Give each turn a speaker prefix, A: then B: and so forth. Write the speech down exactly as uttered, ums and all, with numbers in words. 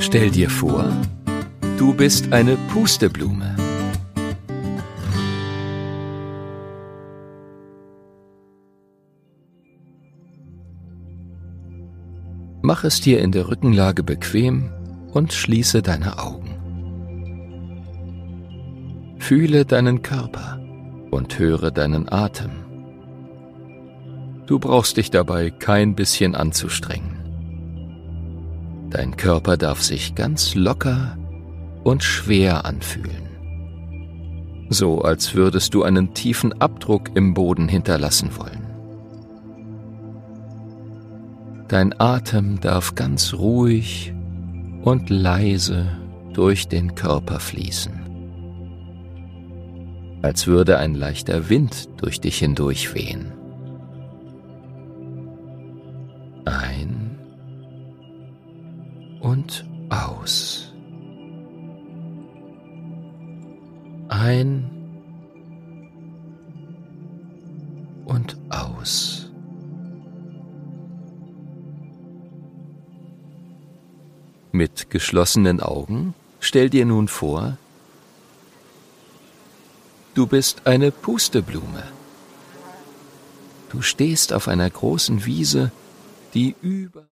A: Stell dir vor, du bist eine Pusteblume. Mach es dir in der Rückenlage bequem und schließe deine Augen. Fühle deinen Körper und höre deinen Atem. Du brauchst dich dabei kein bisschen anzustrengen. Dein Körper darf sich ganz locker und schwer anfühlen. So als würdest du einen tiefen Abdruck im Boden hinterlassen wollen. Dein Atem darf ganz ruhig und leise durch den Körper fließen. Als würde ein leichter Wind durch dich hindurch wehen. Ein und aus. Ein und aus. Mit geschlossenen Augen stell dir nun vor, du bist eine Pusteblume. Du stehst auf einer großen Wiese, die über